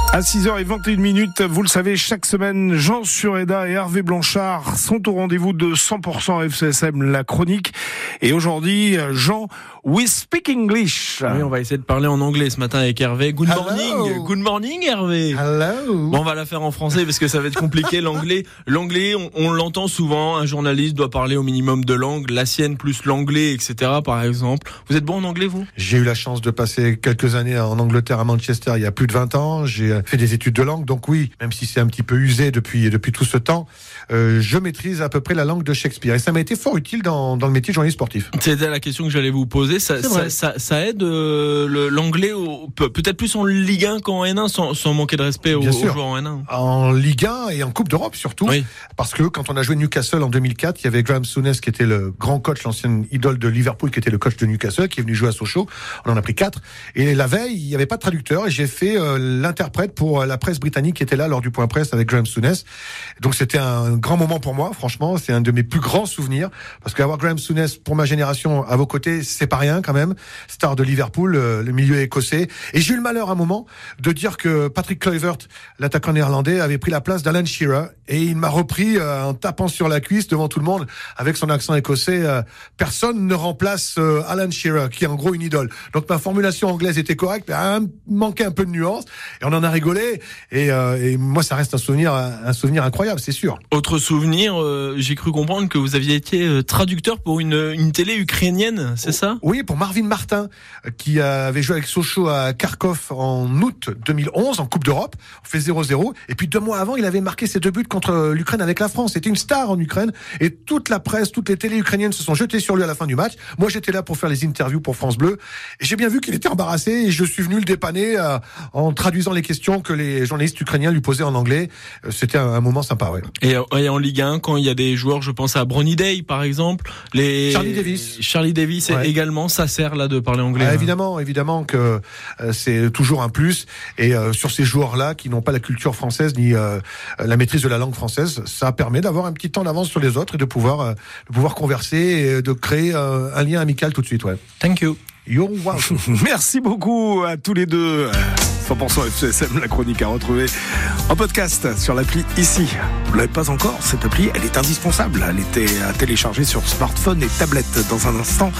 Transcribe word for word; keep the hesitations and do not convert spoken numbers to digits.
À six heures vingt et une minutes, vous le savez, chaque semaine, Jean Sureda et Hervé Blanchard sont au rendez-vous de cent pour cent F C S M, la chronique. Et aujourd'hui, Jean, we speak English. Oui, on va essayer de parler en anglais ce matin avec Hervé. Good Hello. morning. Good morning, Hervé. Hello. Bon, on va la faire en français parce que ça va être compliqué. L'anglais, l'anglais, on, on l'entend souvent. Un journaliste doit parler au minimum de langues, la sienne plus l'anglais, et cetera. Par exemple. Vous êtes bon en anglais, vous? J'ai eu la chance de passer quelques années en Angleterre, à Manchester, il y a plus de vingt ans. J'ai fait des études de langue, donc oui, même si c'est un petit peu usé depuis depuis tout ce temps, euh, je maîtrise à peu près la langue de Shakespeare. Et ça m'a été fort utile dans dans le métier de journaliste sportif. C'était la question que j'allais vous poser. Ça, ça, ça, ça aide euh, le, l'anglais au, peut-être plus en Ligue un qu'en N un, sans, sans manquer de respect aux, aux joueurs en N un. En Ligue un et en Coupe d'Europe surtout, oui. Parce que quand on a joué Newcastle en deux mille quatre, il y avait Graham Souness qui était le grand coach, l'ancienne idole de Liverpool, qui était le coach de Newcastle, qui est venu jouer à Sochaux. On en a pris quatre. Et la veille, il n'y avait pas de traducteur et j'ai fait euh, l'interprète pour la presse britannique qui était là lors du point presse avec Graham Souness. Donc c'était un grand moment pour moi, franchement, c'est un de mes plus grands souvenirs parce qu'avoir Graham Souness pour ma génération à vos côtés, c'est pas rien quand même. Star de Liverpool, euh, le milieu écossais. Et j'ai eu le malheur à un moment de dire que Patrick Kluivert, l'attaquant néerlandais, avait pris la place d'Alan Shearer et il m'a repris euh, en tapant sur la cuisse devant tout le monde avec son accent écossais. Euh, personne ne remplace euh, Alan Shearer, qui est en gros une idole. Donc ma formulation anglaise était correcte, mais elle manquait un peu de nuance et on en a rigolé. Et, euh, et moi, ça reste un souvenir, un souvenir incroyable, c'est sûr. Autre souvenir, euh, j'ai cru comprendre que vous aviez été euh, traducteur pour une, une télé ukrainienne, c'est ça? Oui, pour Marvin Martin, qui avait joué avec Sochaux à Kharkov en août deux mille onze, en Coupe d'Europe. On fait zéro zéro. Et puis deux mois avant, il avait marqué ses deux buts contre l'Ukraine avec la France. C'était une star en Ukraine. Et toute la presse, toutes les télés ukrainiennes se sont jetées sur lui à la fin du match. Moi, j'étais là pour faire les interviews pour France Bleu. Et j'ai bien vu qu'il était embarrassé et je suis venu le dépanner euh, en traduisant les questions que les journalistes ukrainiens lui posaient en anglais. C'était un, un moment sympa, ouais. Et, et en Ligue un, quand il y a des joueurs, je pense à Bronny Day, par exemple, les Charlie Davis, Charlie Davis, ouais. Également, ça sert là de parler anglais. Ah, hein. Évidemment, évidemment que euh, c'est toujours un plus. Et euh, sur ces joueurs-là qui n'ont pas la culture française ni euh, la maîtrise de la langue française, ça permet d'avoir un petit temps d'avance sur les autres et de pouvoir euh, de pouvoir converser et de créer euh, un lien amical tout de suite. Ouais. Thank you. You're welcome. Merci beaucoup à tous les deux. cent pour cent F C S M, la chronique à retrouver en podcast sur l'appli ici. Vous l'avez pas encore, cette appli, elle est indispensable. Elle était à télécharger sur smartphone et tablette dans un instant.